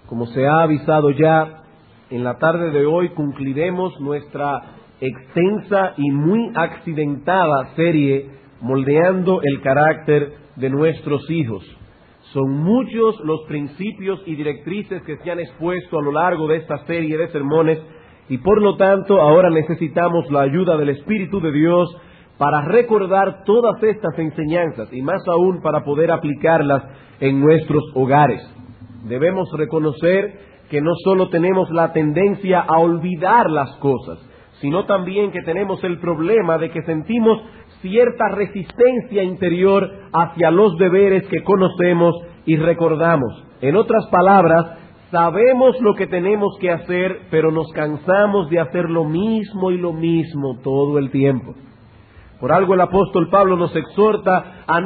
Como se ha avisado ya, en la tarde de hoy concluiremos nuestra extensa y muy accidentada serie moldeando el carácter de nuestros hijos. Son muchos los principios y directrices que se han expuesto a lo largo de esta serie de sermones y por lo tanto ahora necesitamos la ayuda del Espíritu de Dios para recordar todas estas enseñanzas y más aún para poder aplicarlas en nuestros hogares. Debemos reconocer que no solo tenemos la tendencia a olvidar las cosas, sino también que tenemos el problema de que sentimos cierta resistencia interior hacia los deberes que conocemos y recordamos. En otras palabras, sabemos lo que tenemos que hacer, pero nos cansamos de hacer lo mismo y lo mismo todo el tiempo. Por algo el apóstol Pablo nos exhorta a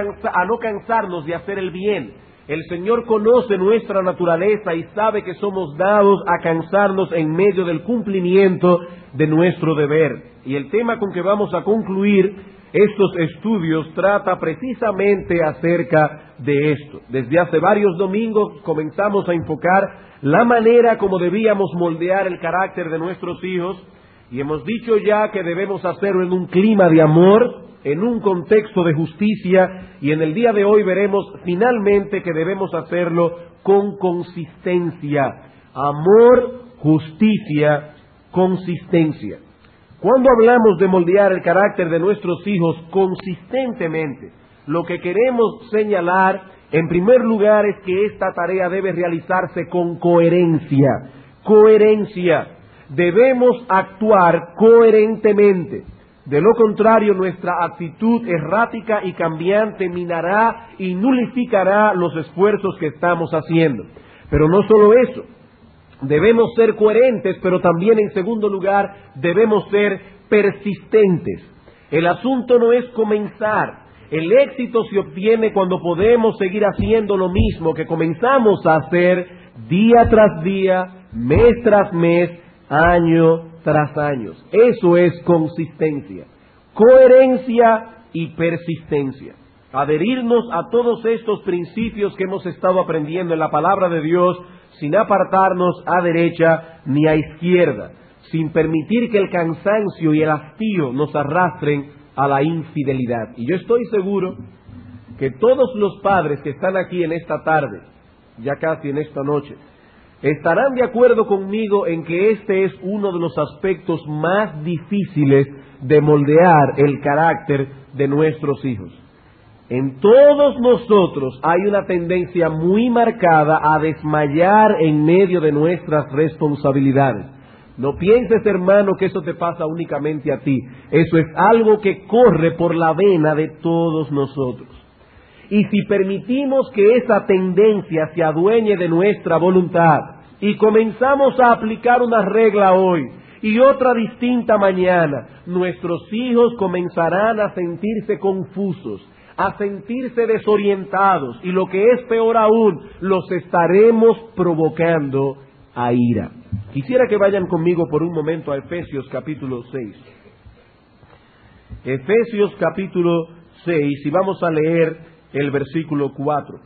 no cansarnos de hacer el bien. El Señor conoce nuestra naturaleza y sabe que somos dados a cansarnos en medio del cumplimiento de nuestro deber. Y el tema con que vamos a concluir estos estudios trata precisamente acerca de esto. Desde hace varios domingos comenzamos a enfocar la manera como debíamos moldear el carácter de nuestros hijos y hemos dicho ya que debemos hacerlo en un clima de amor, en un contexto de justicia, y en el día de hoy veremos finalmente que debemos hacerlo con consistencia. Amor, justicia, consistencia. Cuando hablamos de moldear el carácter de nuestros hijos consistentemente, lo que queremos señalar en primer lugar es que esta tarea debe realizarse con coherencia. Coherencia. Debemos actuar coherentemente. De lo contrario, nuestra actitud errática y cambiante minará y nulificará los esfuerzos que estamos haciendo. Pero no solo eso, debemos ser coherentes, pero también en segundo lugar debemos ser persistentes. El asunto no es comenzar. El éxito se obtiene cuando podemos seguir haciendo lo mismo que comenzamos a hacer día tras día, mes tras mes, año tras año. Eso es consistencia, coherencia y persistencia. Adherirnos a todos estos principios que hemos estado aprendiendo en la palabra de Dios sin apartarnos a derecha ni a izquierda, sin permitir que el cansancio y el hastío nos arrastren a la infidelidad. Y yo estoy seguro que todos los padres que están aquí en esta tarde, ya casi en esta noche, estarán de acuerdo conmigo en que este es uno de los aspectos más difíciles de moldear el carácter de nuestros hijos. En todos nosotros hay una tendencia muy marcada a desmayar en medio de nuestras responsabilidades. No pienses, hermano, que eso te pasa únicamente a ti. Eso es algo que corre por la vena de todos nosotros. Y si permitimos que esa tendencia se adueñe de nuestra voluntad y comenzamos a aplicar una regla hoy y otra distinta mañana, nuestros hijos comenzarán a sentirse confusos, a sentirse desorientados y lo que es peor aún, los estaremos provocando a ira. Quisiera que vayan conmigo por un momento a Efesios capítulo 6. Efesios capítulo 6 y vamos a leer el versículo 4.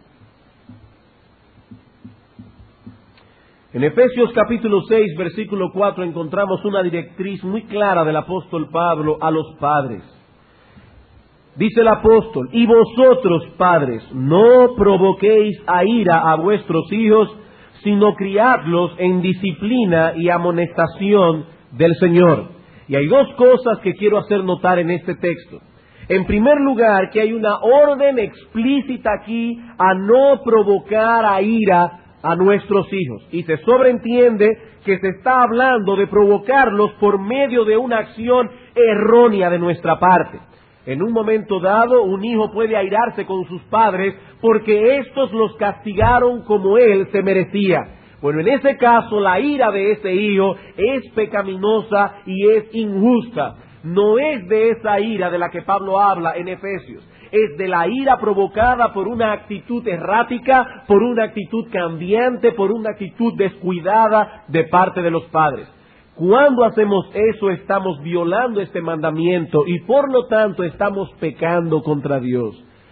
En Efesios capítulo 6, versículo 4 encontramos una directriz muy clara del apóstol Pablo a los padres. Dice el apóstol: y vosotros, padres, no provoquéis a ira a vuestros hijos, sino criadlos en disciplina y amonestación del Señor. Y hay dos cosas que quiero hacer notar en este texto. En primer lugar, que hay una orden explícita aquí a no provocar a ira a nuestros hijos. Y se sobreentiende que se está hablando de provocarlos por medio de una acción errónea de nuestra parte. En un momento dado, un hijo puede airarse con sus padres porque éstos los castigaron como él se merecía. Bueno, en ese caso, la ira de ese hijo es pecaminosa y es injusta. No es de esa ira de la que Pablo habla en Efesios. Es de la ira provocada por una actitud errática, por una actitud cambiante, por una actitud descuidada de parte de los padres. Cuando hacemos eso, estamos violando este mandamiento y por lo tanto estamos pecando contra Dios.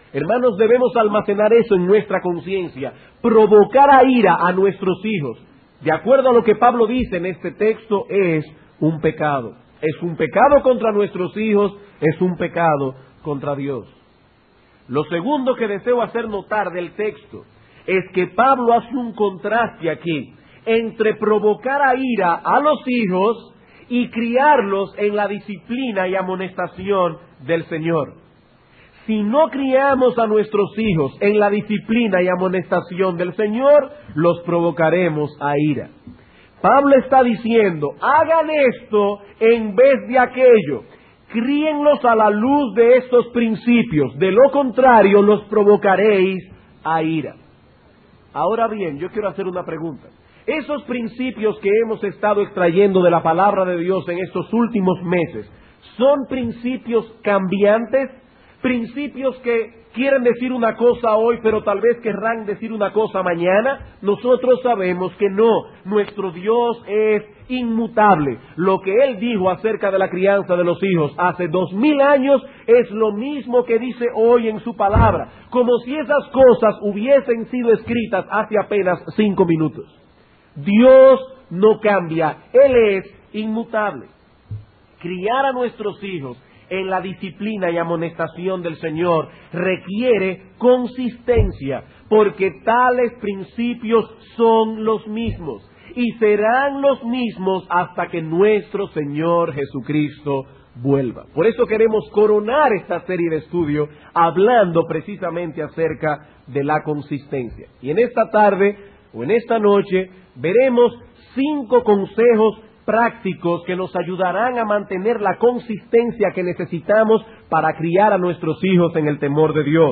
Hermanos, debemos almacenar eso en nuestra conciencia. Provocar a ira a nuestros hijos, de acuerdo a lo que Pablo dice en este texto, es un pecado. Es un pecado contra nuestros hijos, es un pecado contra Dios. Lo segundo que deseo hacer notar del texto es que Pablo hace un contraste aquí entre provocar a ira a los hijos y criarlos en la disciplina y amonestación del Señor. Si no criamos a nuestros hijos en la disciplina y amonestación del Señor, los provocaremos a ira. Pablo está diciendo, hagan esto en vez de aquello. Críenlos a la luz de estos principios. De lo contrario, los provocaréis a ira. Ahora bien, yo quiero hacer una pregunta. Esos principios que hemos estado extrayendo de la palabra de Dios en estos últimos meses, ¿son principios cambiantes? ¿Principios que quieren decir una cosa hoy, pero tal vez querrán decir una cosa mañana? Nosotros sabemos que no. Nuestro Dios es inmutable. Lo que Él dijo acerca de la crianza de los hijos hace 2000 años es lo mismo que dice hoy en su palabra, como si esas cosas hubiesen sido escritas hace apenas 5 minutos. Dios no cambia, Él es inmutable. Criar a nuestros hijos en la disciplina y amonestación del Señor requiere consistencia, porque tales principios son los mismos y serán los mismos hasta que nuestro Señor Jesucristo vuelva. Por eso queremos coronar esta serie de estudio hablando precisamente acerca de la consistencia. Y en esta tarde o en esta noche veremos 5 consejos prácticos que nos ayudarán a mantener la consistencia que necesitamos para criar a nuestros hijos en el temor de Dios.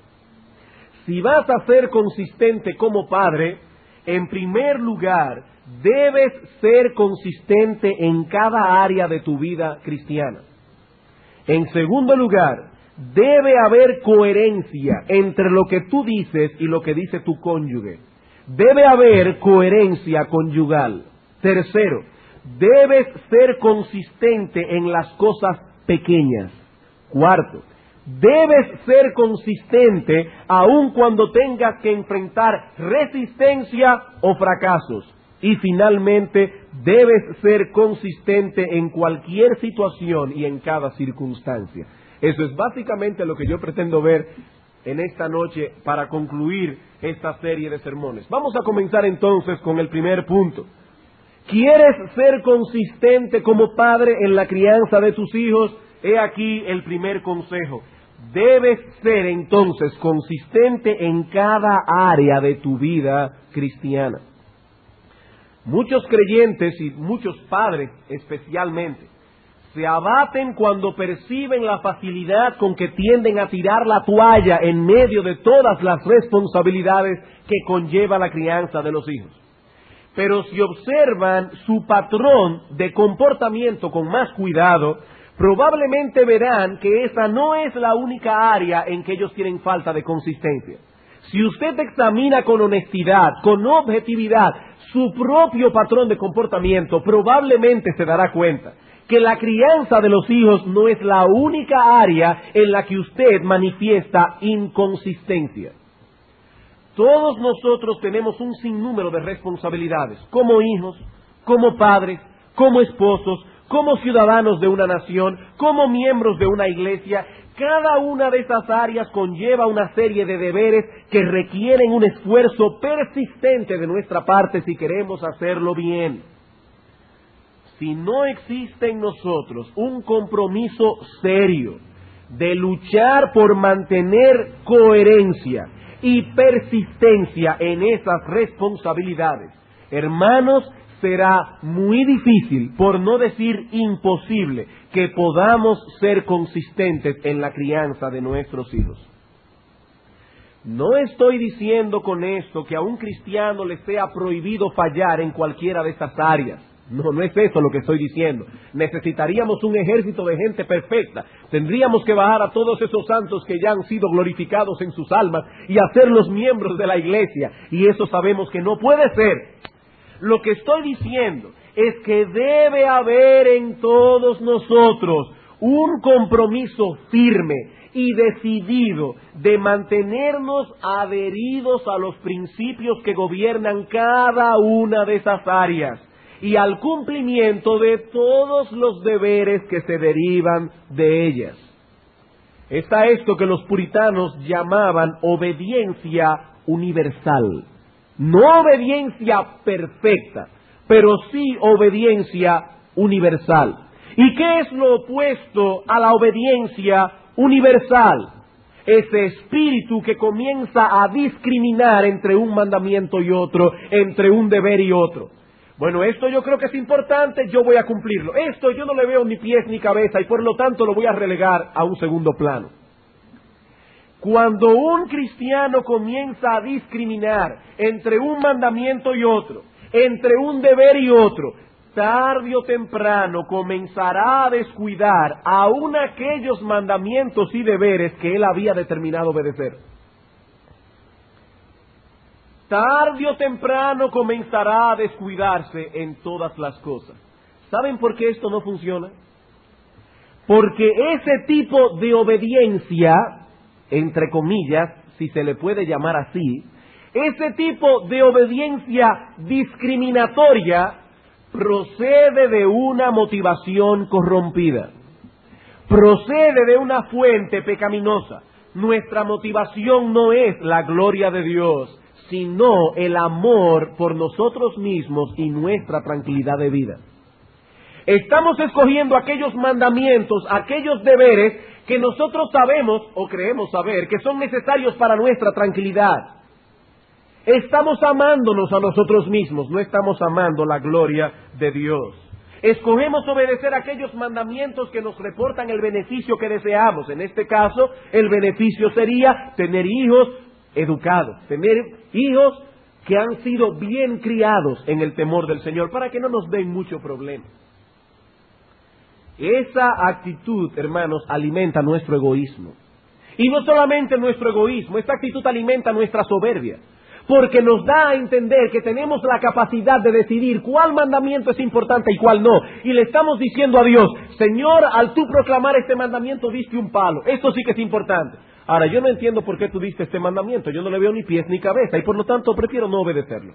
Si vas a ser consistente como padre, en primer lugar, debes ser consistente en cada área de tu vida cristiana. En segundo lugar, debe haber coherencia entre lo que tú dices y lo que dice tu cónyuge. Debe haber coherencia conyugal. Tercero, debes ser consistente en las cosas pequeñas. Cuarto, debes ser consistente aun cuando tengas que enfrentar resistencia o fracasos. Y finalmente, debes ser consistente en cualquier situación y en cada circunstancia. Eso es básicamente lo que yo pretendo ver en esta noche para concluir esta serie de sermones. Vamos a comenzar entonces con el primer punto. ¿Quieres ser consistente como padre en la crianza de tus hijos? He aquí el primer consejo. Debes ser entonces consistente en cada área de tu vida cristiana. Muchos creyentes y muchos padres especialmente se abaten cuando perciben la facilidad con que tienden a tirar la toalla en medio de todas las responsabilidades que conlleva la crianza de los hijos. Pero si observan su patrón de comportamiento con más cuidado, probablemente verán que esa no es la única área en que ellos tienen falta de consistencia. Si usted examina con honestidad, con objetividad, su propio patrón de comportamiento, probablemente se dará cuenta que la crianza de los hijos no es la única área en la que usted manifiesta inconsistencia. Todos nosotros tenemos un sinnúmero de responsabilidades, como hijos, como padres, como esposos, como ciudadanos de una nación, como miembros de una iglesia. Cada una de esas áreas conlleva una serie de deberes que requieren un esfuerzo persistente de nuestra parte si queremos hacerlo bien. Si no existe en nosotros un compromiso serio de luchar por mantener coherencia y persistencia en esas responsabilidades, hermanos, será muy difícil, por no decir imposible, que podamos ser consistentes en la crianza de nuestros hijos. No estoy diciendo con esto que a un cristiano le sea prohibido fallar en cualquiera de estas áreas. No es eso lo que estoy diciendo. Necesitaríamos un ejército de gente perfecta. Tendríamos que bajar a todos esos santos que ya han sido glorificados en sus almas y hacerlos miembros de la iglesia. Y eso sabemos que no puede ser. Lo que estoy diciendo es que debe haber en todos nosotros un compromiso firme y decidido de mantenernos adheridos a los principios que gobiernan cada una de esas áreas y al cumplimiento de todos los deberes que se derivan de ellas. Está esto que los puritanos llamaban obediencia universal. No obediencia perfecta, pero sí obediencia universal. ¿Y qué es lo opuesto a la obediencia universal? Ese espíritu que comienza a discriminar entre un mandamiento y otro, entre un deber y otro. Bueno, esto yo creo que es importante, yo voy a cumplirlo. Esto yo no le veo ni pies ni cabeza y por lo tanto lo voy a relegar a un segundo plano. Cuando un cristiano comienza a discriminar entre un mandamiento y otro, entre un deber y otro, tarde o temprano comenzará a descuidar aún aquellos mandamientos y deberes que él había determinado obedecer. Tarde o temprano comenzará a descuidarse en todas las cosas. ¿Saben por qué esto no funciona? Porque ese tipo de obediencia, entre comillas, si se le puede llamar así, ese tipo de obediencia discriminatoria procede de una motivación corrompida, procede de una fuente pecaminosa. Nuestra motivación no es la gloria de Dios, sino el amor por nosotros mismos y nuestra tranquilidad de vida. Estamos escogiendo aquellos mandamientos, aquellos deberes que nosotros sabemos o creemos saber que son necesarios para nuestra tranquilidad. Estamos amándonos a nosotros mismos, no estamos amando la gloria de Dios. Escogemos obedecer aquellos mandamientos que nos reportan el beneficio que deseamos. En este caso, el beneficio sería tener hijos educados, tener hijos que han sido bien criados en el temor del Señor, para que no nos den mucho problema. Esa actitud, hermanos, alimenta nuestro egoísmo. Y no solamente nuestro egoísmo, esta actitud alimenta nuestra soberbia, porque nos da a entender que tenemos la capacidad de decidir cuál mandamiento es importante y cuál no. Y le estamos diciendo a Dios: Señor, al tú proclamar este mandamiento diste un palo, esto sí que es importante. Ahora, yo no entiendo por qué tú diste este mandamiento, yo no le veo ni pies ni cabeza y por lo tanto prefiero no obedecerlo.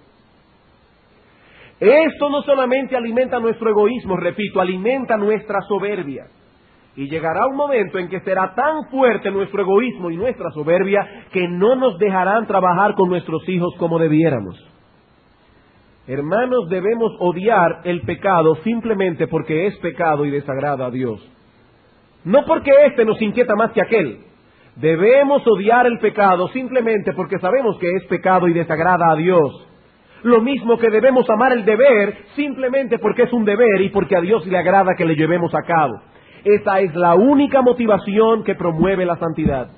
Esto no solamente alimenta nuestro egoísmo, repito, alimenta nuestra soberbia. Y llegará un momento en que será tan fuerte nuestro egoísmo y nuestra soberbia que no nos dejarán trabajar con nuestros hijos como debiéramos. Hermanos, debemos odiar el pecado simplemente porque es pecado y desagrada a Dios. No porque este nos inquieta más que aquel. Debemos odiar el pecado simplemente porque sabemos que es pecado y desagrada a Dios. Lo mismo que debemos amar el deber simplemente porque es un deber y porque a Dios le agrada que le llevemos a cabo. Esa es la única motivación que promueve la santidad.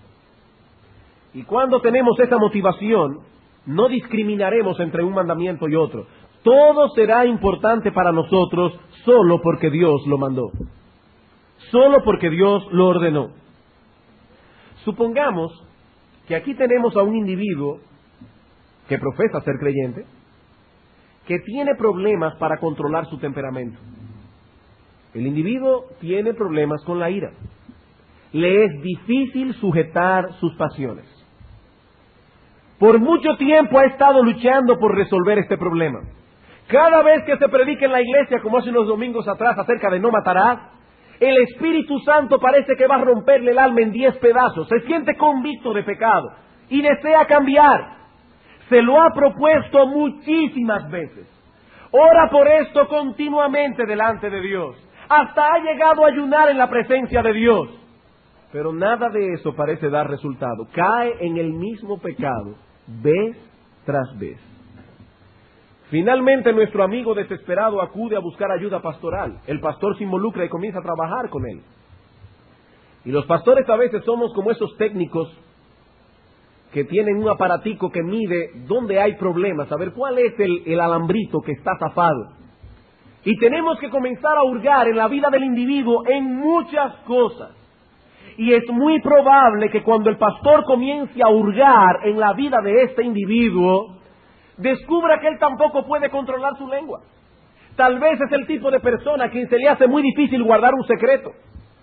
Y cuando tenemos esa motivación, no discriminaremos entre un mandamiento y otro. Todo será importante para nosotros solo porque Dios lo mandó. Solo porque Dios lo ordenó. Supongamos que aquí tenemos a un individuo que profesa ser creyente, que tiene problemas para controlar su temperamento. El individuo tiene problemas con la ira. Le es difícil sujetar sus pasiones. Por mucho tiempo ha estado luchando por resolver este problema. Cada vez que se predica en la iglesia, como hace unos domingos atrás, acerca de no matarás, el Espíritu Santo parece que va a romperle el alma en 10 pedazos. Se siente convicto de pecado y desea cambiar. Se lo ha propuesto muchísimas veces. Ora por esto continuamente delante de Dios. Hasta ha llegado a ayunar en la presencia de Dios. Pero nada de eso parece dar resultado. Cae en el mismo pecado, vez tras vez. Finalmente nuestro amigo desesperado acude a buscar ayuda pastoral. El pastor se involucra y comienza a trabajar con él. Y los pastores a veces somos como esos técnicos que tienen un aparatico que mide dónde hay problemas, a ver cuál es el alambrito que está zafado. Y tenemos que comenzar a hurgar en la vida del individuo en muchas cosas. Y es muy probable que cuando el pastor comience a hurgar en la vida de este individuo, descubra que él tampoco puede controlar su lengua. Tal vez es el tipo de persona a quien se le hace muy difícil guardar un secreto.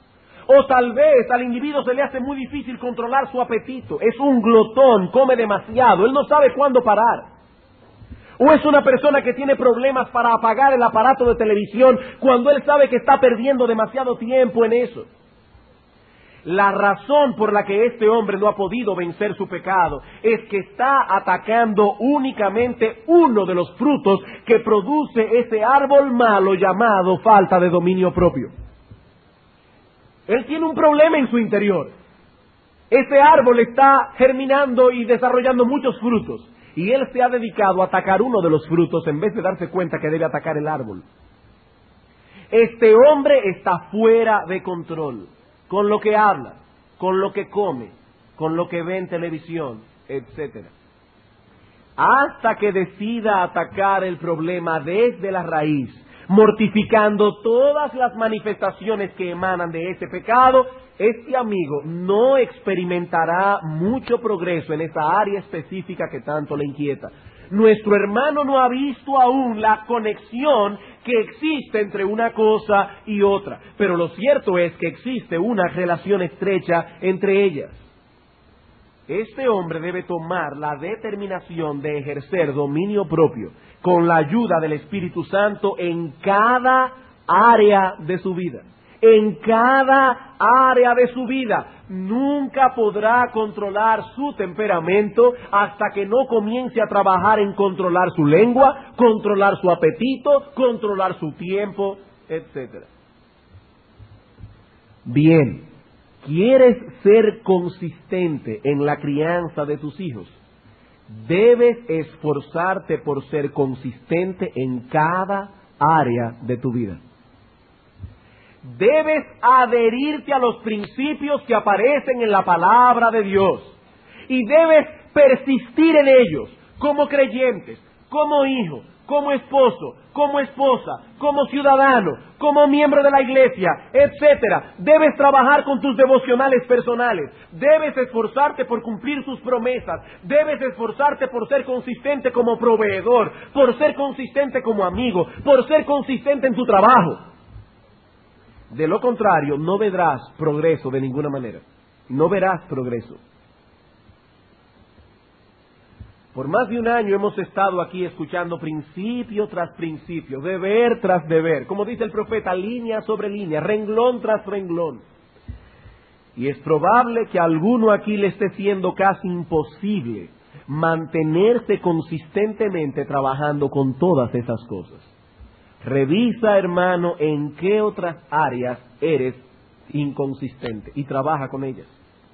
O tal vez al individuo se le hace muy difícil controlar su apetito. Es un glotón, come demasiado, él no sabe cuándo parar. O es una persona que tiene problemas para apagar el aparato de televisión cuando él sabe que está perdiendo demasiado tiempo en eso. La razón por la que este hombre no ha podido vencer su pecado es que está atacando únicamente uno de los frutos que produce ese árbol malo llamado falta de dominio propio. Él tiene un problema en su interior. Ese árbol está germinando y desarrollando muchos frutos. Y él se ha dedicado a atacar uno de los frutos en vez de darse cuenta que debe atacar el árbol. Este hombre está fuera de control. Con lo que habla, con lo que come, con lo que ve en televisión, etc. Hasta que decida atacar el problema desde la raíz, mortificando todas las manifestaciones que emanan de ese pecado, este amigo no experimentará mucho progreso en esa área específica que tanto le inquieta. Nuestro hermano no ha visto aún la conexión que existe entre una cosa y otra, pero lo cierto es que existe una relación estrecha entre ellas. Este hombre debe tomar la determinación de ejercer dominio propio con la ayuda del Espíritu Santo en cada área de su vida. En cada área de su vida. Nunca podrá controlar su temperamento hasta que no comience a trabajar en controlar su lengua, controlar su apetito, controlar su tiempo, etc. Bien, ¿quieres ser consistente en la crianza de tus hijos? Debes esforzarte por ser consistente en cada área de tu vida. Debes adherirte a los principios que aparecen en la palabra de Dios y debes persistir en ellos como creyentes, como hijo, como esposo, como esposa, como ciudadano, como miembro de la iglesia, etcétera. Debes trabajar con tus devocionales personales, debes esforzarte por cumplir sus promesas, debes esforzarte por ser consistente como proveedor, por ser consistente como amigo, por ser consistente en tu trabajo. De lo contrario, no verás progreso de ninguna manera. No verás progreso. Por más de un año hemos estado aquí escuchando principio tras principio, deber tras deber. Como dice el profeta, línea sobre línea, renglón tras renglón. Y es probable que a alguno aquí le esté siendo casi imposible mantenerse consistentemente trabajando con todas esas cosas. Revisa, hermano, en qué otras áreas eres inconsistente y trabaja con ellas.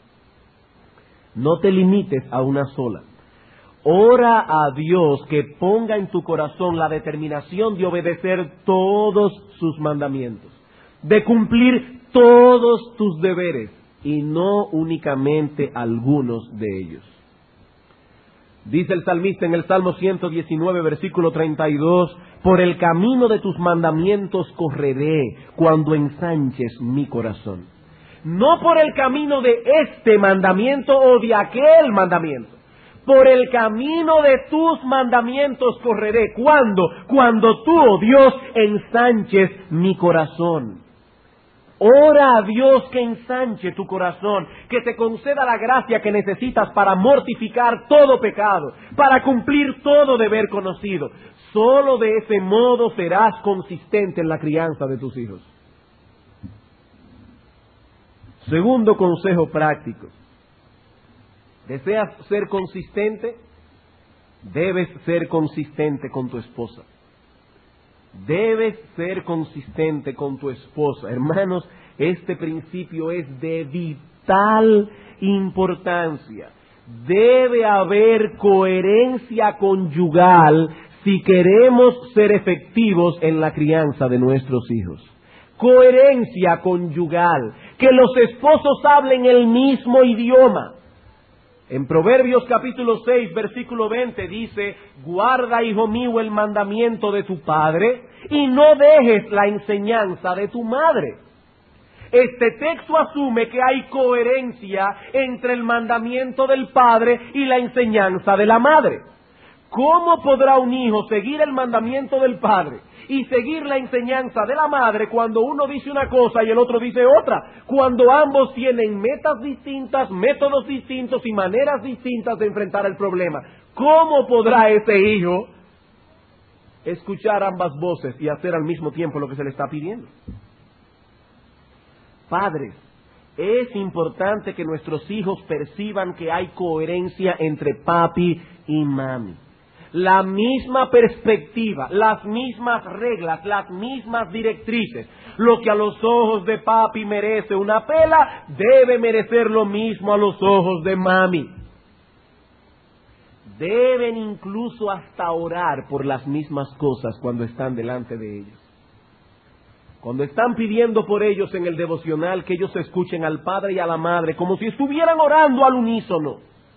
No te limites a una sola. Ora a Dios que ponga en tu corazón la determinación de obedecer todos sus mandamientos, de cumplir todos tus deberes y no únicamente algunos de ellos. Dice el salmista en el Salmo 119, versículo 32, por el camino de tus mandamientos correré cuando ensanches mi corazón. No por el camino de este mandamiento o de aquel mandamiento. Por el camino de tus mandamientos correré. ¿Cuándo? Cuando tú, oh Dios, ensanches mi corazón. Ora a Dios que ensanche tu corazón, que te conceda la gracia que necesitas para mortificar todo pecado, para cumplir todo deber conocido. Solo de ese modo serás consistente en la crianza de tus hijos. Segundo consejo práctico. ¿Deseas ser consistente? Debes ser consistente con tu esposa. Debes ser consistente con tu esposa. Hermanos, este principio es de vital importancia. Debe haber coherencia conyugal si queremos ser efectivos en la crianza de nuestros hijos. Coherencia conyugal. Que los esposos hablen el mismo idioma. En Proverbios capítulo 6, versículo 20 dice, guarda, hijo mío, el mandamiento de tu padre y no dejes la enseñanza de tu madre. Este texto asume que hay coherencia entre el mandamiento del padre y la enseñanza de la madre. ¿Cómo podrá un hijo seguir el mandamiento del padre y seguir la enseñanza de la madre cuando uno dice una cosa y el otro dice otra? Cuando ambos tienen metas distintas, métodos distintos y maneras distintas de enfrentar el problema. ¿Cómo podrá ese hijo escuchar ambas voces y hacer al mismo tiempo lo que se le está pidiendo? Padres, es importante que nuestros hijos perciban que hay coherencia entre papi y mami. La misma perspectiva, las mismas reglas, las mismas directrices. Lo que a los ojos de papi merece una pela, debe merecer lo mismo a los ojos de mami. Deben incluso hasta orar por las mismas cosas cuando están delante de ellos. Cuando están pidiendo por ellos en el devocional, que ellos escuchen al padre y a la madre como si estuvieran orando al unísono.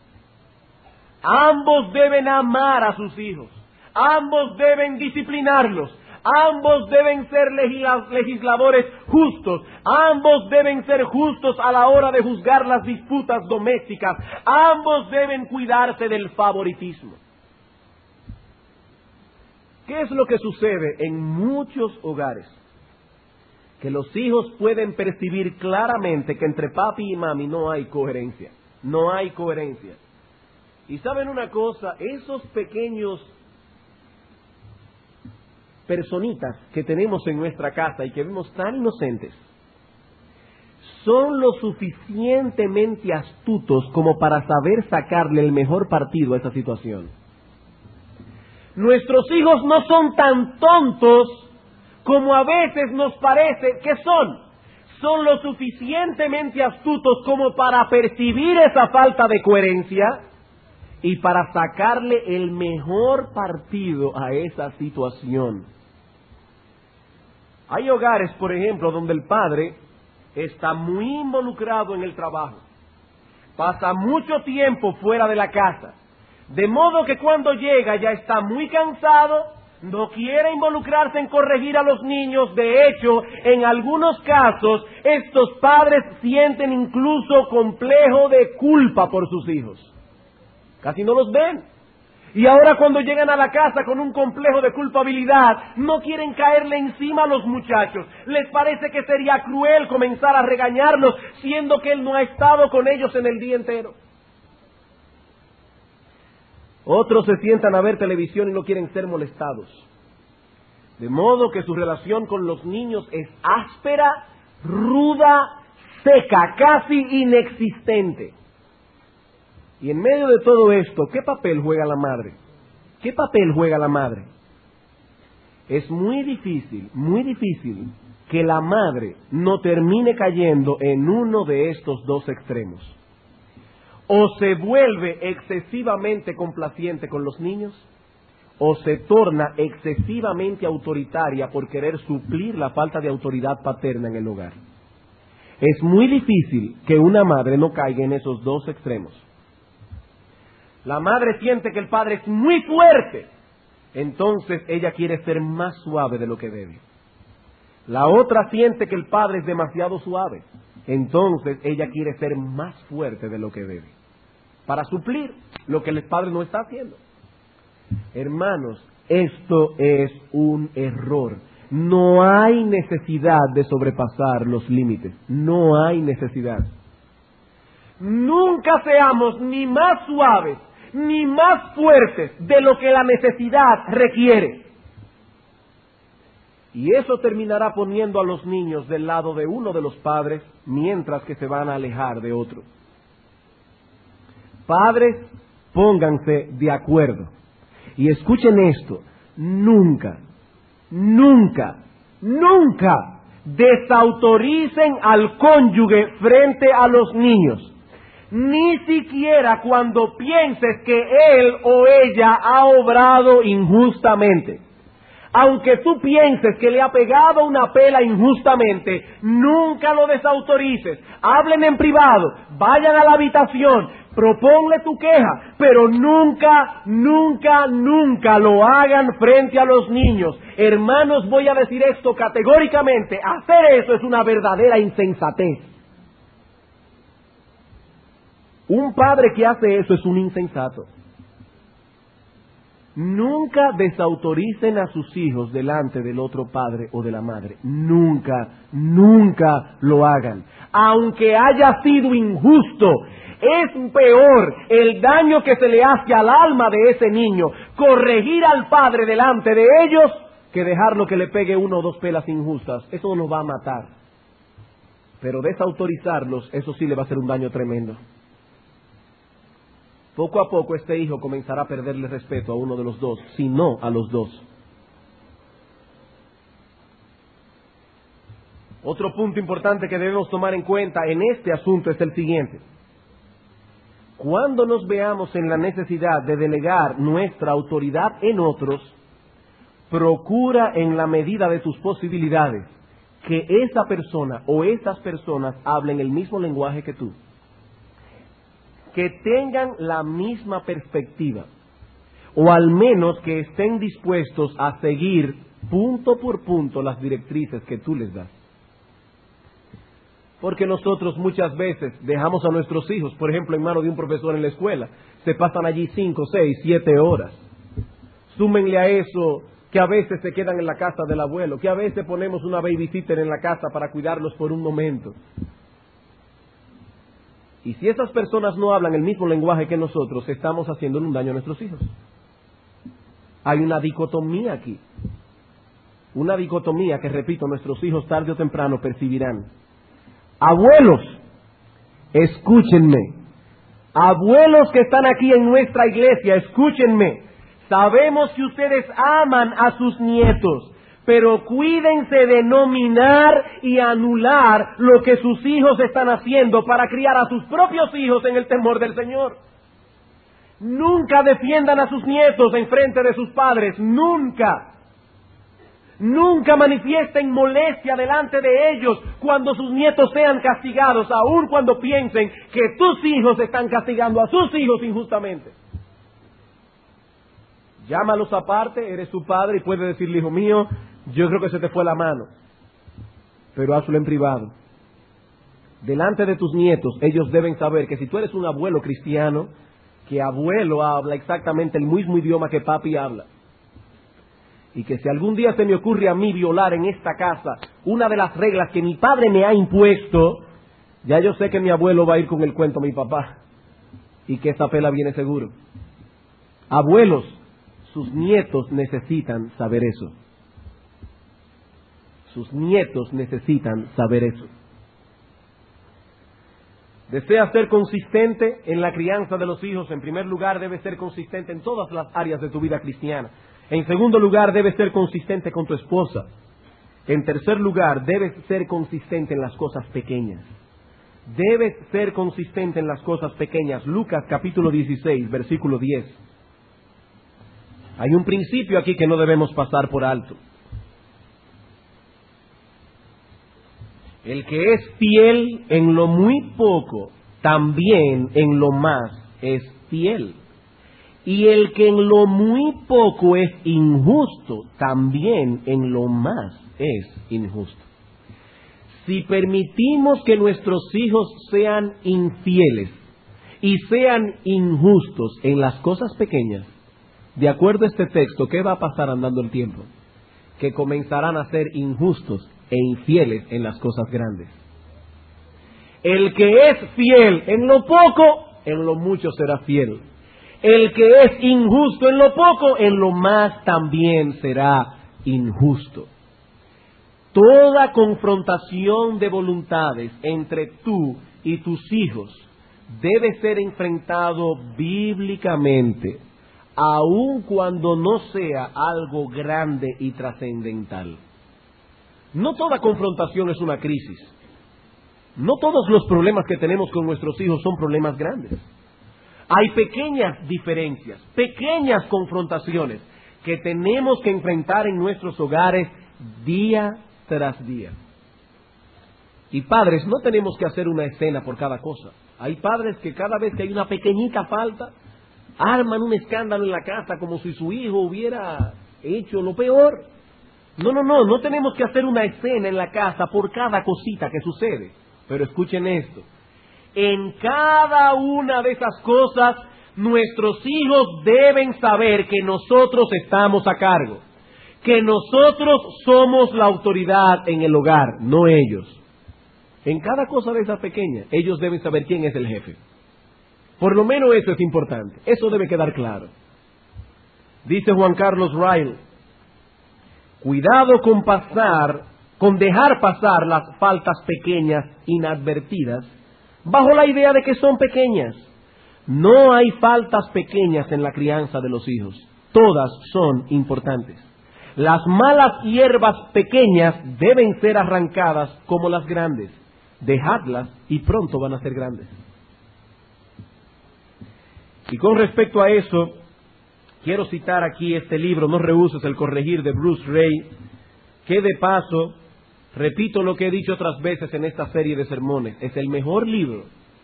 Ambos deben amar a sus hijos, ambos deben disciplinarlos, ambos deben ser legisladores justos, ambos deben ser justos a la hora de juzgar las disputas domésticas, ambos deben cuidarse del favoritismo. ¿Qué es lo que sucede en muchos hogares? Que los hijos pueden percibir claramente que entre papi y mami no hay coherencia, no hay coherencia. Y ¿saben una cosa? Esos pequeños personitas que tenemos en nuestra casa y que vemos tan inocentes, son lo suficientemente astutos como para saber sacarle el mejor partido a esa situación. Nuestros hijos no son tan tontos como a veces nos parece que son. Son lo suficientemente astutos como para percibir esa falta de coherencia y para sacarle el mejor partido a esa situación. Hay hogares, por ejemplo, donde el padre está muy involucrado en el trabajo, pasa mucho tiempo fuera de la casa, de modo que cuando llega ya está muy cansado, no quiere involucrarse en corregir a los niños. De hecho, en algunos casos, estos padres sienten incluso complejo de culpa por sus hijos. Casi no los ven. Y ahora cuando llegan a la casa con un complejo de culpabilidad, no quieren caerle encima a los muchachos. Les parece que sería cruel comenzar a regañarlos, siendo que él no ha estado con ellos en el día entero. Otros se sientan a ver televisión y no quieren ser molestados. De modo que su relación con los niños es áspera, ruda, seca, casi inexistente. Y en medio de todo esto, ¿qué papel juega la madre? ¿Qué papel juega la madre? Es muy difícil que la madre no termine cayendo en uno de estos dos extremos. O se vuelve excesivamente complaciente con los niños, o se torna excesivamente autoritaria por querer suplir la falta de autoridad paterna en el hogar. Es muy difícil que una madre no caiga en esos dos extremos. La madre siente que el padre es muy fuerte, entonces ella quiere ser más suave de lo que debe. La otra siente que el padre es demasiado suave, entonces ella quiere ser más fuerte de lo que debe, para suplir lo que el padre no está haciendo. Hermanos, esto es un error. No hay necesidad de sobrepasar los límites, no hay necesidad. Nunca seamos ni más suaves ni más fuertes de lo que la necesidad requiere. Y eso terminará poniendo a los niños del lado de uno de los padres, mientras que se van a alejar de otro. Padres, pónganse de acuerdo. Y escuchen esto, nunca desautoricen al cónyuge frente a los niños. Ni siquiera cuando pienses que él o ella ha obrado injustamente. Aunque tú pienses que le ha pegado una pela injustamente, nunca lo desautorices. Hablen en privado, vayan a la habitación, proponle tu queja, pero nunca lo hagan frente a los niños. Hermanos, voy a decir esto categóricamente, hacer eso es una verdadera insensatez. Un padre que hace eso es un insensato. Nunca desautoricen a sus hijos delante del otro padre o de la madre. Nunca, nunca lo hagan. Aunque haya sido injusto, es peor el daño que se le hace al alma de ese niño corregir al padre delante de ellos que dejarlo que le pegue 1 o 2 pelas injustas. Eso nos va a matar. Pero desautorizarlos, eso sí le va a hacer un daño tremendo. Poco a poco este hijo comenzará a perderle respeto a uno de los dos, si no a los dos. Otro punto importante que debemos tomar en cuenta en este asunto es el siguiente. Cuando nos veamos en la necesidad de delegar nuestra autoridad en otros, procura en la medida de tus posibilidades que esa persona o esas personas hablen el mismo lenguaje que tú. Que tengan la misma perspectiva, o al menos que estén dispuestos a seguir punto por punto las directrices que tú les das. Porque nosotros muchas veces dejamos a nuestros hijos, por ejemplo, en manos de un profesor en la escuela, se pasan allí 5, 6, 7 horas. Súmenle a eso que a veces se quedan en la casa del abuelo, que a veces ponemos una babysitter en la casa para cuidarlos por un momento. Y si esas personas no hablan el mismo lenguaje que nosotros, estamos haciendo un daño a nuestros hijos. Hay una dicotomía aquí. Una dicotomía que, repito, nuestros hijos tarde o temprano percibirán. Abuelos, escúchenme. Abuelos que están aquí en nuestra iglesia, escúchenme. Sabemos que ustedes aman a sus nietos, pero cuídense de no minar y anular lo que sus hijos están haciendo para criar a sus propios hijos en el temor del Señor. Nunca defiendan a sus nietos en frente de sus padres, nunca. Nunca manifiesten molestia delante de ellos cuando sus nietos sean castigados, aun cuando piensen que tus hijos están castigando a sus hijos injustamente. Llámalos aparte, eres su padre y puedes decirle, hijo mío, yo creo que se te fue la mano, pero hazlo en privado. Delante de tus nietos, ellos deben saber que si tú eres un abuelo cristiano, que abuelo habla exactamente el mismo idioma que papi habla. Y que si algún día se me ocurre a mí violar en esta casa una de las reglas que mi padre me ha impuesto, ya yo sé que mi abuelo va a ir con el cuento a mi papá y que esa pela viene seguro. Abuelos, sus nietos necesitan saber eso. Sus nietos necesitan saber eso. ¿Desea ser consistente en la crianza de los hijos? En primer lugar, debes ser consistente en todas las áreas de tu vida cristiana. En segundo lugar, debes ser consistente con tu esposa. En tercer lugar, debes ser consistente en las cosas pequeñas. Debes ser consistente en las cosas pequeñas. Lucas capítulo 16, versículo 10. Hay un principio aquí que no debemos pasar por alto. El que es fiel en lo muy poco, también en lo más es fiel. Y el que en lo muy poco es injusto, también en lo más es injusto. Si permitimos que nuestros hijos sean infieles y sean injustos en las cosas pequeñas, de acuerdo a este texto, ¿qué va a pasar andando el tiempo? Que comenzarán a ser injustos e infieles en las cosas grandes. El que es fiel en lo poco, en lo mucho será fiel. El que es injusto en lo poco, en lo más también será injusto. Toda confrontación de voluntades entre tú y tus hijos debe ser enfrentado bíblicamente, aun cuando no sea algo grande y trascendental. No toda confrontación es una crisis. No todos los problemas que tenemos con nuestros hijos son problemas grandes. Hay pequeñas diferencias, pequeñas confrontaciones que tenemos que enfrentar en nuestros hogares día tras día. Y padres, no tenemos que hacer una escena por cada cosa. Hay padres que cada vez que hay una pequeñita falta, arman un escándalo en la casa como si su hijo hubiera hecho lo peor. No tenemos que hacer una escena en la casa por cada cosita que sucede. Pero escuchen esto, en cada una de esas cosas Nuestros hijos deben saber que nosotros estamos a cargo, que nosotros somos la autoridad en el hogar, no ellos. En cada cosa de esa pequeña, ellos deben saber quién es el jefe. Por lo menos eso es importante, eso debe quedar claro. Dice Juan Carlos Riley, cuidado con dejar pasar las faltas pequeñas inadvertidas bajo la idea de que son pequeñas. No hay faltas pequeñas en la crianza de los hijos. Todas son importantes. Las malas hierbas pequeñas deben ser arrancadas como las grandes. Dejadlas y pronto van a ser grandes. Y con respecto a eso, quiero citar aquí este libro, No rehuses el corregir, de Bruce Ray, que de paso, repito lo que he dicho otras veces en esta serie de sermones, es el mejor libro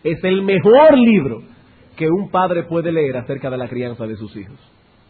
que un padre puede leer acerca de la crianza de sus hijos.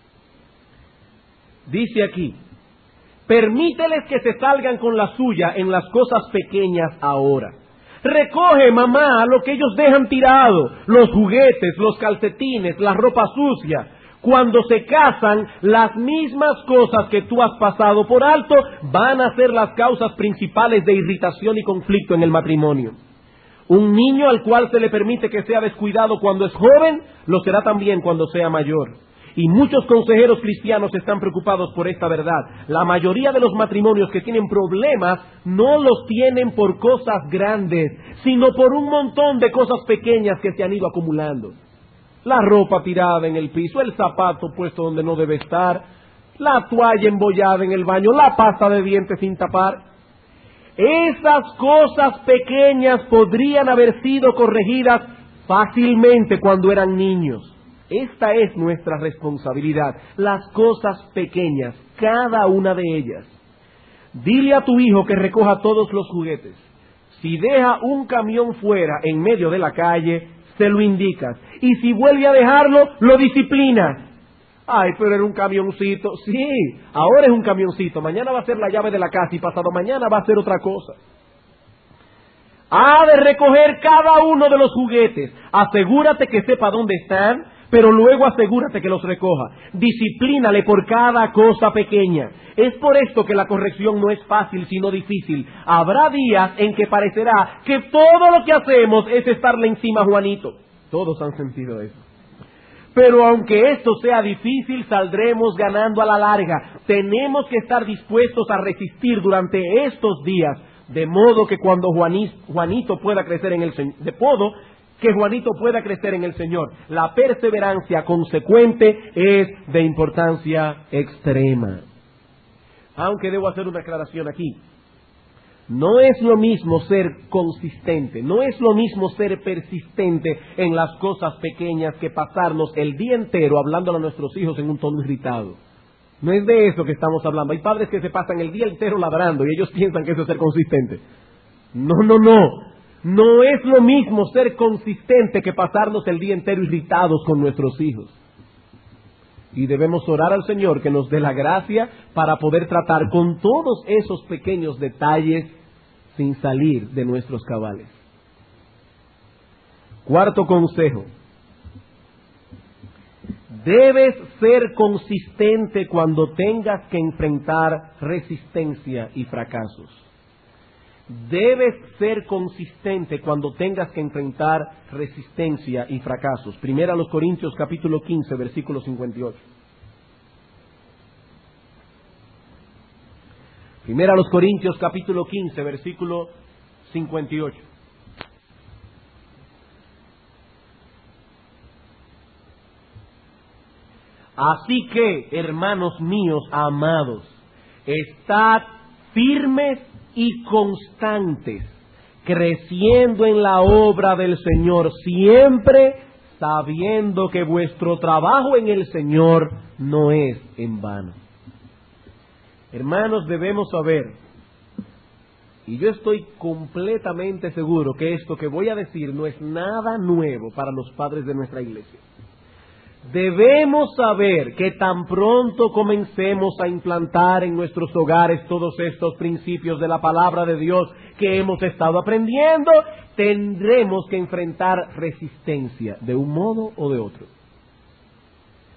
Dice aquí, permíteles que se salgan con la suya en las cosas pequeñas ahora. Recoge, mamá, lo que ellos dejan tirado, los juguetes, los calcetines, la ropa sucia. Cuando se casan, las mismas cosas que tú has pasado por alto van a ser las causas principales de irritación y conflicto en el matrimonio. Un niño al cual se le permite que sea descuidado cuando es joven, lo será también cuando sea mayor. Y muchos consejeros cristianos están preocupados por esta verdad. La mayoría de los matrimonios que tienen problemas no los tienen por cosas grandes, sino por un montón de cosas pequeñas que se han ido acumulando. La ropa tirada en el piso, el zapato puesto donde no debe estar, la toalla embollada en el baño, la pasta de dientes sin tapar. Esas cosas pequeñas podrían haber sido corregidas fácilmente cuando eran niños. Esta es nuestra responsabilidad, las cosas pequeñas, cada una de ellas. Dile a tu hijo que recoja todos los juguetes. Si deja un camión fuera en medio de la calle, se lo indicas. Y si vuelve a dejarlo, lo disciplinas. Ay, pero era un camioncito. Sí, ahora es un camioncito. Mañana va a ser la llave de la casa y pasado mañana va a ser otra cosa. Ha de recoger cada uno de los juguetes. Asegúrate que sepa dónde están, pero luego asegúrate que los recoja. Disciplínale por cada cosa pequeña. Es por esto que la corrección no es fácil, sino difícil. Habrá días en que parecerá que todo lo que hacemos es estarle encima a Juanito. Todos han sentido eso. Pero aunque esto sea difícil, saldremos ganando a la larga. Tenemos que estar dispuestos a resistir durante estos días, de modo que cuando Juanito pueda crecer en el Señor, la perseverancia consecuente es de importancia extrema. Aunque debo hacer una aclaración aquí. No es lo mismo ser consistente, no es lo mismo ser persistente en las cosas pequeñas que pasarnos el día entero hablándole a nuestros hijos en un tono irritado. No es de eso que estamos hablando. Hay padres que se pasan el día entero ladrando y ellos piensan que eso es ser consistente. No. No es lo mismo ser consistente que pasarnos el día entero irritados con nuestros hijos. Y debemos orar al Señor que nos dé la gracia para poder tratar con todos esos pequeños detalles sin salir de nuestros cabales. Cuarto consejo. Debes ser consistente cuando tengas que enfrentar resistencia y fracasos. Debes ser consistente cuando tengas que enfrentar resistencia y fracasos. Primera a los Corintios capítulo 15, versículo 58. Primera a los Corintios capítulo 15, versículo 58. Así que, hermanos míos amados, estad firmes y constantes, creciendo en la obra del Señor, siempre sabiendo que vuestro trabajo en el Señor no es en vano. Hermanos, debemos saber, y yo estoy completamente seguro que esto que voy a decir no es nada nuevo para los padres de nuestra iglesia. Debemos saber que tan pronto comencemos a implantar en nuestros hogares todos estos principios de la palabra de Dios que hemos estado aprendiendo, tendremos que enfrentar resistencia de un modo o de otro.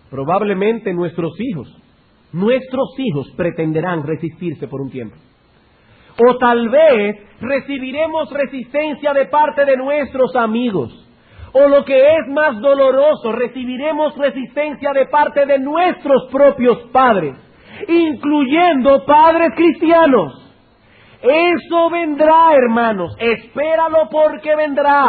Probablemente nuestros hijos pretenderán resistirse por un tiempo. O tal vez recibiremos resistencia de parte de nuestros amigos. O lo que es más doloroso, recibiremos resistencia de parte de nuestros propios padres, incluyendo padres cristianos. Eso vendrá, hermanos, espéralo porque vendrá.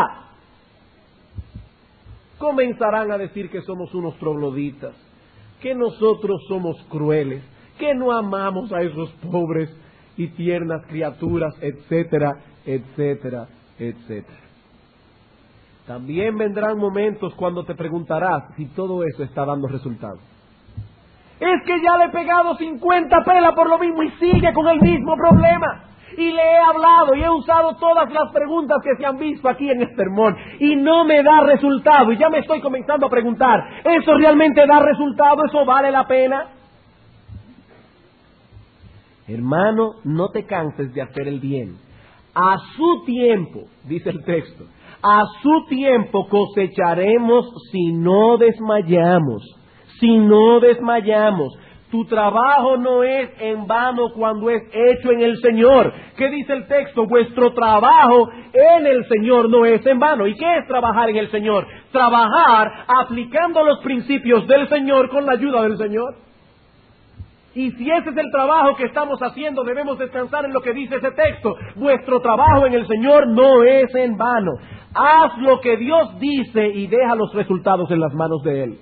Comenzarán a decir que somos unos trogloditas, que nosotros somos crueles, que no amamos a esos pobres y tiernas criaturas, etcétera, etcétera, etcétera. También vendrán momentos cuando te preguntarás si todo eso está dando resultado. Es que ya le he pegado 50 pelas por lo mismo y sigue con el mismo problema. Y le he hablado y he usado todas las preguntas que se han visto aquí en este sermón y no me da resultado. Y ya me estoy comenzando a preguntar, ¿eso realmente da resultado? ¿Eso vale la pena? Hermano, no te canses de hacer el bien. A su tiempo, dice el texto, a su tiempo cosecharemos si no desmayamos. Si no desmayamos. Tu trabajo no es en vano cuando es hecho en el Señor. ¿Qué dice el texto? Vuestro trabajo en el Señor no es en vano. ¿Y qué es trabajar en el Señor? Trabajar aplicando los principios del Señor con la ayuda del Señor. Y si ese es el trabajo que estamos haciendo, debemos descansar en lo que dice ese texto. Vuestro trabajo en el Señor no es en vano. Haz lo que Dios dice y deja los resultados en las manos de Él.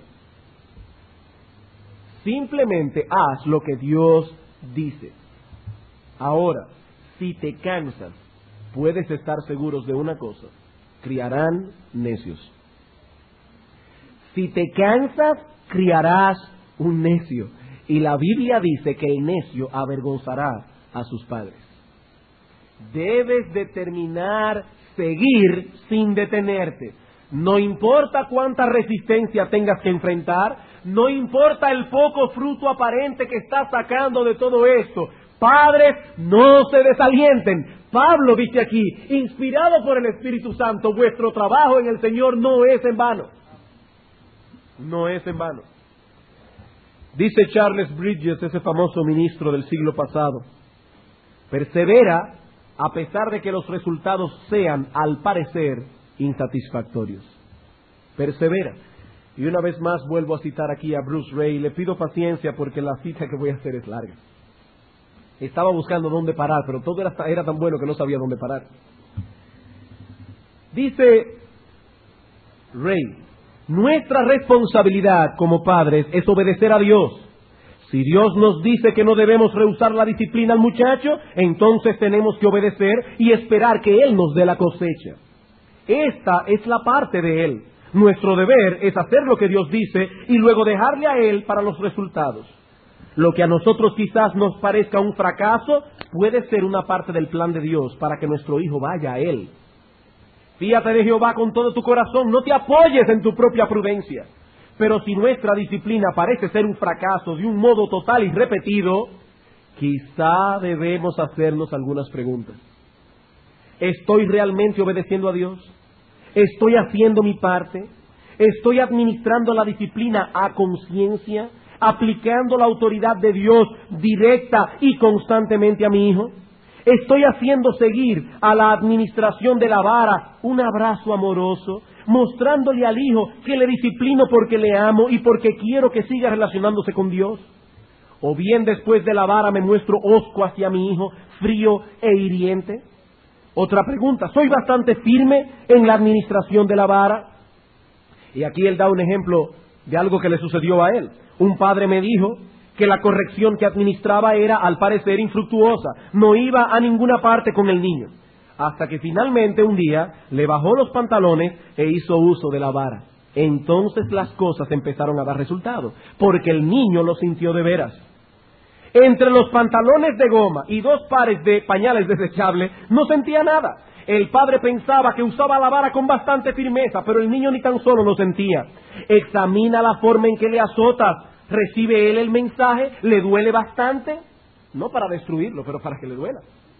Simplemente haz lo que Dios dice. Ahora, si te cansas, puedes estar seguros de una cosa: criarán necios. Si te cansas, criarás un necio. Y la Biblia dice que el necio avergonzará a sus padres. Debes determinar seguir sin detenerte. No importa cuánta resistencia tengas que enfrentar, no importa el poco fruto aparente que estás sacando de todo esto. Padres, no se desalienten. Pablo dice aquí, inspirado por el Espíritu Santo, vuestro trabajo en el Señor no es en vano. No es en vano. Dice Charles Bridges, ese famoso ministro del siglo pasado, persevera a pesar de que los resultados sean, al parecer, insatisfactorios. Persevera. Y una vez más vuelvo a citar aquí a Bruce Ray. Le pido paciencia porque la cita que voy a hacer es larga. Estaba buscando dónde parar, pero todo era tan bueno que no sabía dónde parar. Dice Ray, nuestra responsabilidad como padres es obedecer a Dios. Si Dios nos dice que no debemos rehusar la disciplina al muchacho, entonces tenemos que obedecer y esperar que Él nos dé la cosecha. Esta es la parte de Él. Nuestro deber es hacer lo que Dios dice y luego dejarle a Él para los resultados. Lo que a nosotros quizás nos parezca un fracaso puede ser una parte del plan de Dios para que nuestro hijo vaya a Él. Fíate de Jehová con todo tu corazón, no te apoyes en tu propia prudencia. Pero si nuestra disciplina parece ser un fracaso de un modo total y repetido, quizá debemos hacernos algunas preguntas. ¿Estoy realmente obedeciendo a Dios? ¿Estoy haciendo mi parte? ¿Estoy administrando la disciplina a conciencia? ¿Aplicando la autoridad de Dios directa y constantemente a mi hijo? ¿Estoy haciendo seguir a la administración de la vara un abrazo amoroso, mostrándole al hijo que le disciplino porque le amo y porque quiero que siga relacionándose con Dios? ¿O bien después de la vara me muestro hosco hacia mi hijo, frío e hiriente? Otra pregunta, ¿soy bastante firme en la administración de la vara? Y aquí él da un ejemplo de algo que le sucedió a él. Un padre me dijo que la corrección que administraba era, al parecer, infructuosa. No iba a ninguna parte con el niño. Hasta que finalmente un día le bajó los pantalones e hizo uso de la vara. Entonces las cosas empezaron a dar resultado, porque el niño lo sintió de veras. Entre los pantalones de goma y 2 pares de pañales desechables no sentía nada. El padre pensaba que usaba la vara con bastante firmeza, pero el niño ni tan solo lo sentía. Examina la forma en que le azotas. ¿Recibe él el mensaje? ¿Le duele bastante? No para destruirlo, pero para que le duela.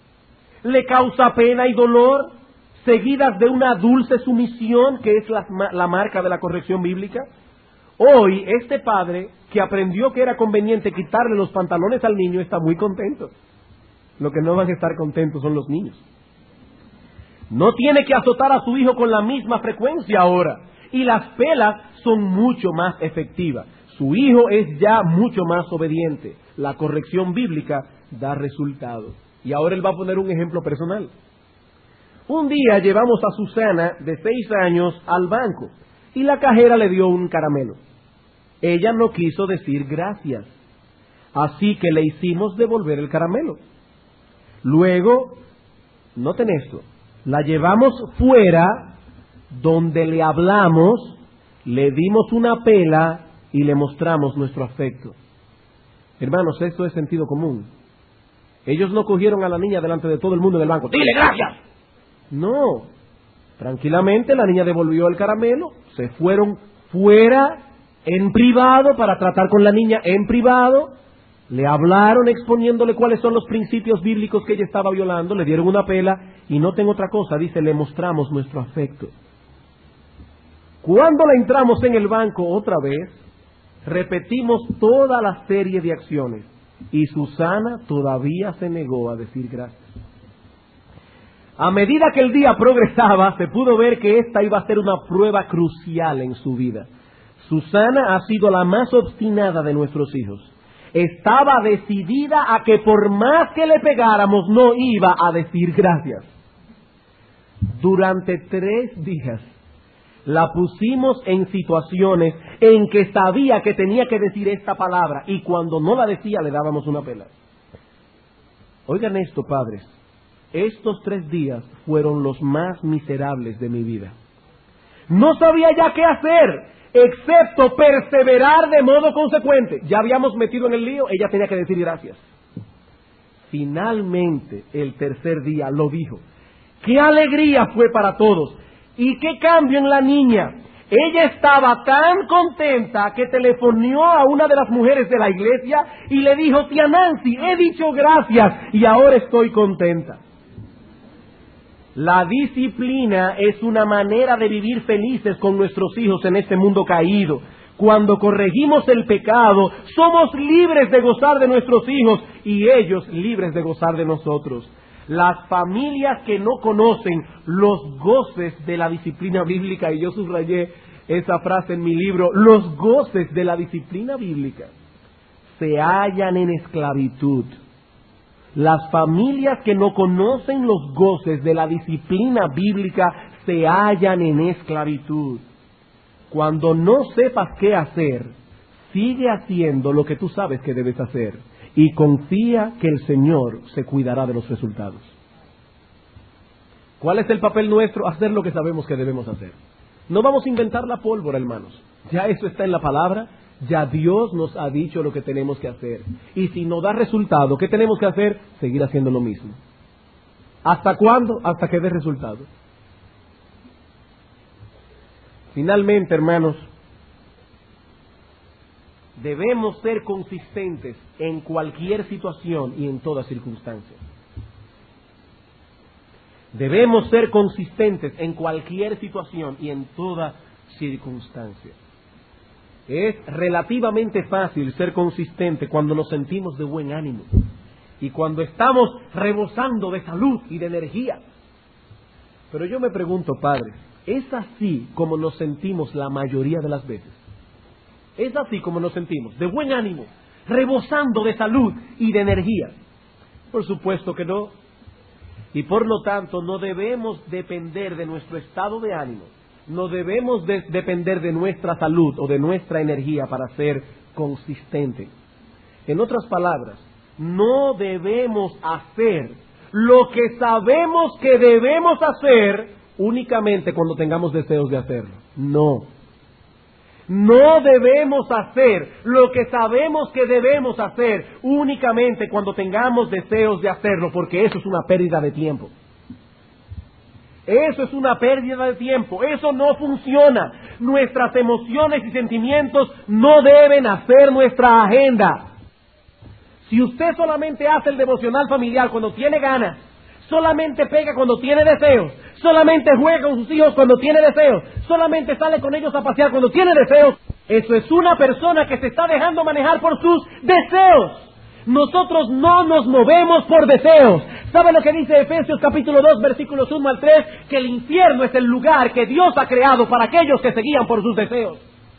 ¿Le causa pena y dolor, seguidas de una dulce sumisión, que es la marca de la corrección bíblica? Hoy, este padre que aprendió que era conveniente quitarle los pantalones al niño está muy contento. Lo que no van a estar contentos son los niños. No tiene que azotar a su hijo con la misma frecuencia ahora. Y las pelas son mucho más efectivas. Su hijo es ya mucho más obediente. La corrección bíblica da resultados. Y ahora él va a poner un ejemplo personal. Un día llevamos a Susana, de 6 años, al banco. Y la cajera le dio un caramelo. Ella no quiso decir gracias. Así que le hicimos devolver el caramelo. Luego, noten esto, la llevamos fuera, donde le hablamos, le dimos una pela y le mostramos nuestro afecto. Hermanos, esto es sentido común. Ellos no cogieron a la niña delante de todo el mundo en el banco. ¡Dile gracias! No. Tranquilamente la niña devolvió el caramelo, se fueron fuera, en privado, para tratar con la niña en privado. Le hablaron exponiéndole cuáles son los principios bíblicos que ella estaba violando, le dieron una pela y noten otra cosa, dice, le mostramos nuestro afecto. Cuando la entramos en el banco otra vez, repetimos toda la serie de acciones y Susana todavía se negó a decir gracias. A medida que el día progresaba, se pudo ver que esta iba a ser una prueba crucial en su vida. Susana ha sido la más obstinada de nuestros hijos. Estaba decidida a que por más que le pegáramos, no iba a decir gracias. Durante 3 días la pusimos en situaciones en que sabía que tenía que decir esta palabra y cuando no la decía le dábamos una pela. Oigan esto, padres. Estos 3 días fueron los más miserables de mi vida. No sabía ya qué hacer, excepto perseverar de modo consecuente. Ya habíamos metido en el lío, ella tenía que decir gracias. Finalmente, el 3er día lo dijo. ¡Qué alegría fue para todos! ¿Y qué cambio en la niña? Ella estaba tan contenta que telefonó a una de las mujeres de la iglesia y le dijo, tía Nancy, he dicho gracias y ahora estoy contenta. La disciplina es una manera de vivir felices con nuestros hijos en este mundo caído. Cuando corregimos el pecado, somos libres de gozar de nuestros hijos y ellos libres de gozar de nosotros. Las familias que no conocen los goces de la disciplina bíblica, y yo subrayé esa frase en mi libro, los goces de la disciplina bíblica, se hallan en esclavitud. Las familias que no conocen los goces de la disciplina bíblica se hallan en esclavitud. Cuando no sepas qué hacer, sigue haciendo lo que tú sabes que debes hacer y confía que el Señor se cuidará de los resultados. ¿Cuál es el papel nuestro? Hacer lo que sabemos que debemos hacer. No vamos a inventar la pólvora, hermanos. Ya eso está en la palabra. Ya Dios nos ha dicho lo que tenemos que hacer. Y si no da resultado, ¿qué tenemos que hacer? Seguir haciendo lo mismo. ¿Hasta cuándo? Hasta que dé resultado. Finalmente, hermanos, debemos ser consistentes en cualquier situación y en toda circunstancia. Debemos ser consistentes en cualquier situación y en toda circunstancia. Es relativamente fácil ser consistente cuando nos sentimos de buen ánimo y cuando estamos rebosando de salud y de energía. Pero yo me pregunto, padres, ¿es así como nos sentimos la mayoría de las veces? ¿Es así como nos sentimos? ¿De buen ánimo, rebosando de salud y de energía? Por supuesto que no. Y por lo tanto no debemos depender de nuestro estado de ánimo. No debemos depender de nuestra salud o de nuestra energía para ser consistentes. En otras palabras, no debemos hacer lo que sabemos que debemos hacer únicamente cuando tengamos deseos de hacerlo. No. No debemos hacer lo que sabemos que debemos hacer únicamente cuando tengamos deseos de hacerlo, porque eso es una pérdida de tiempo. Eso es una pérdida de tiempo, eso no funciona. Nuestras emociones y sentimientos no deben hacer nuestra agenda. Si usted solamente hace el devocional familiar cuando tiene ganas, solamente pega cuando tiene deseos, solamente juega con sus hijos cuando tiene deseos, solamente sale con ellos a pasear cuando tiene deseos, Eso es una persona que se está dejando manejar por sus deseos. Nosotros no nos movemos por deseos. ¿Sabe lo que dice Efesios capítulo 2, versículos 1 al 3? Que el infierno es el lugar que Dios ha creado para aquellos que se guían por sus deseos.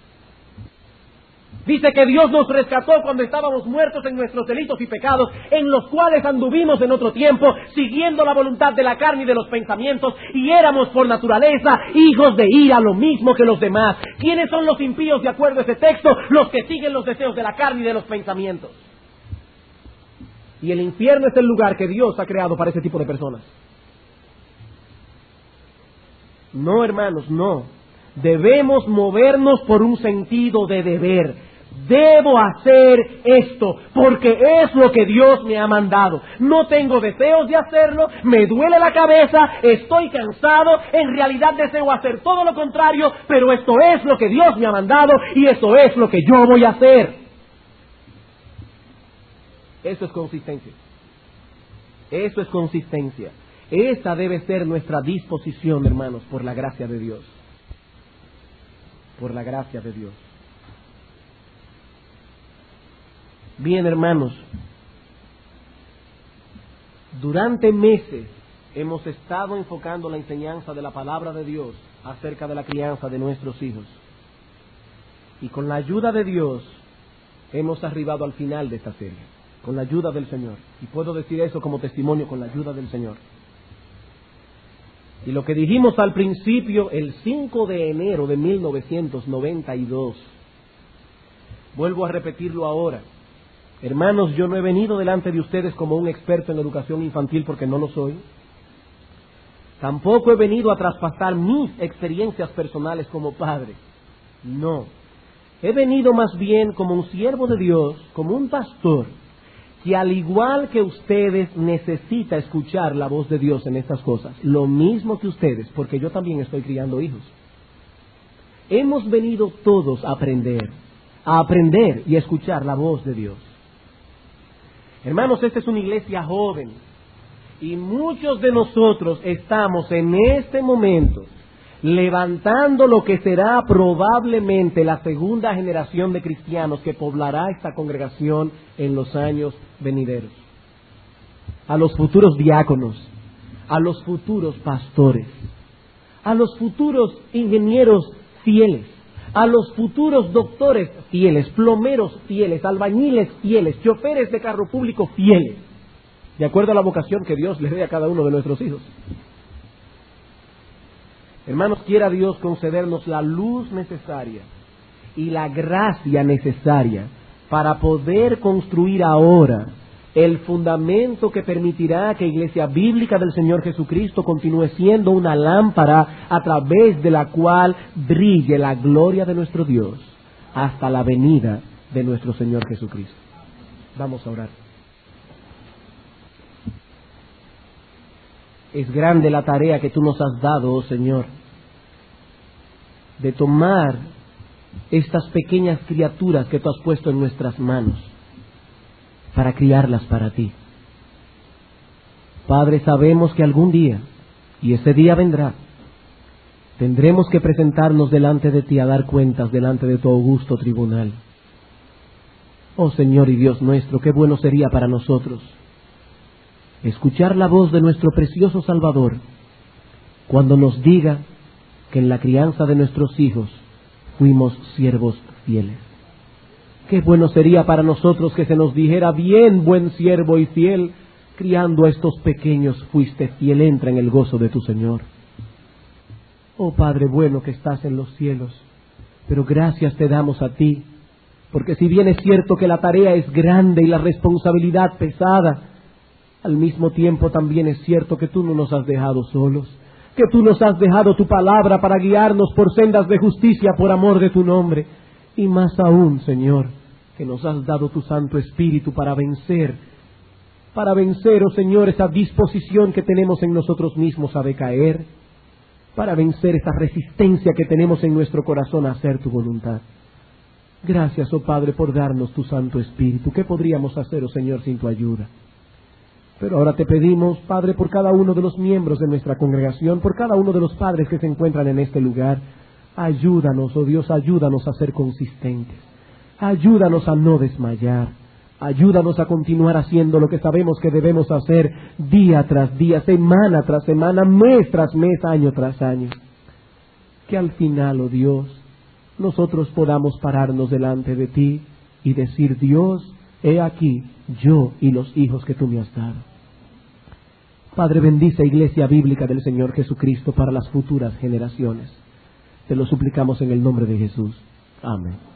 Dice que Dios nos rescató cuando estábamos muertos en nuestros delitos y pecados, en los cuales anduvimos en otro tiempo, siguiendo la voluntad de la carne y de los pensamientos, y éramos por naturaleza hijos de ira, lo mismo que los demás. ¿Quiénes son los impíos de acuerdo a ese texto? Los que siguen los deseos de la carne y de los pensamientos. Y el infierno es el lugar que Dios ha creado para ese tipo de personas. No, hermanos, no. Debemos movernos por un sentido de deber. Debo hacer esto porque es lo que Dios me ha mandado. No tengo deseos de hacerlo, me duele la cabeza, estoy cansado, en realidad deseo hacer todo lo contrario, pero esto es lo que Dios me ha mandado y eso es lo que yo voy a hacer. Eso es consistencia. Eso es consistencia. Esa debe ser nuestra disposición, hermanos, por la gracia de Dios. Por la gracia de Dios. Bien, hermanos, durante meses hemos estado enfocando la enseñanza de la palabra de Dios acerca de la crianza de nuestros hijos. Y con la ayuda de Dios hemos arribado al final de esta serie, con la ayuda del Señor. Y puedo decir eso como testimonio, con la ayuda del Señor. Y lo que dijimos al principio, el 5 de enero de 1992, vuelvo a repetirlo ahora. Hermanos, yo no he venido delante de ustedes como un experto en educación infantil porque no lo soy. Tampoco he venido a traspasar mis experiencias personales como padre. No. He venido más bien como un siervo de Dios, como un pastor, que al igual que ustedes necesita escuchar la voz de Dios en estas cosas. Lo mismo que ustedes, porque yo también estoy criando hijos. Hemos venido todos a aprender y a escuchar la voz de Dios. Hermanos, esta es una iglesia joven y muchos de nosotros estamos en este momento levantando lo que será probablemente la segunda generación de cristianos que poblará esta congregación en los años venideros. A los futuros diáconos, a los futuros pastores, a los futuros ingenieros fieles, a los futuros doctores fieles, plomeros fieles, albañiles fieles, choferes de carro público fieles, de acuerdo a la vocación que Dios le dé a cada uno de nuestros hijos. Hermanos, quiera Dios concedernos la luz necesaria y la gracia necesaria para poder construir ahora el fundamento que permitirá que Iglesia Bíblica del Señor Jesucristo continúe siendo una lámpara a través de la cual brille la gloria de nuestro Dios hasta la venida de nuestro Señor Jesucristo. Vamos a orar. Es grande la tarea que tú nos has dado, oh Señor, de tomar estas pequeñas criaturas que tú has puesto en nuestras manos para criarlas para ti. Padre, sabemos que algún día, y ese día vendrá, tendremos que presentarnos delante de ti a dar cuentas delante de tu augusto tribunal. Oh Señor y Dios nuestro, qué bueno sería para nosotros escuchar la voz de nuestro precioso Salvador cuando nos diga que en la crianza de nuestros hijos fuimos siervos fieles. Qué bueno sería para nosotros que se nos dijera: bien, buen siervo y fiel, criando a estos pequeños fuiste fiel, entra en el gozo de tu Señor. Oh Padre bueno que estás en los cielos, pero gracias te damos a ti, porque si bien es cierto que la tarea es grande y la responsabilidad pesada, al mismo tiempo también es cierto que tú no nos has dejado solos, que tú nos has dejado tu palabra para guiarnos por sendas de justicia por amor de tu nombre. Y más aún, Señor, que nos has dado tu Santo Espíritu para vencer, oh Señor, esa disposición que tenemos en nosotros mismos a decaer, para vencer esa resistencia que tenemos en nuestro corazón a hacer tu voluntad. Gracias, oh Padre, por darnos tu Santo Espíritu. ¿Qué podríamos hacer, oh Señor, sin tu ayuda? Pero ahora te pedimos, Padre, por cada uno de los miembros de nuestra congregación, por cada uno de los padres que se encuentran en este lugar, Ayúdanos, oh Dios, ayúdanos a ser consistentes. Ayúdanos a no desmayar. Ayúdanos a continuar haciendo lo que sabemos que debemos hacer día tras día, semana tras semana, mes tras mes, año tras año. Que al final, oh Dios, nosotros podamos pararnos delante de ti y decir: Dios, he aquí yo y los hijos que tú me has dado. Padre, bendice Iglesia Bíblica del Señor Jesucristo para las futuras generaciones. Te lo suplicamos en el nombre de Jesús. Amén.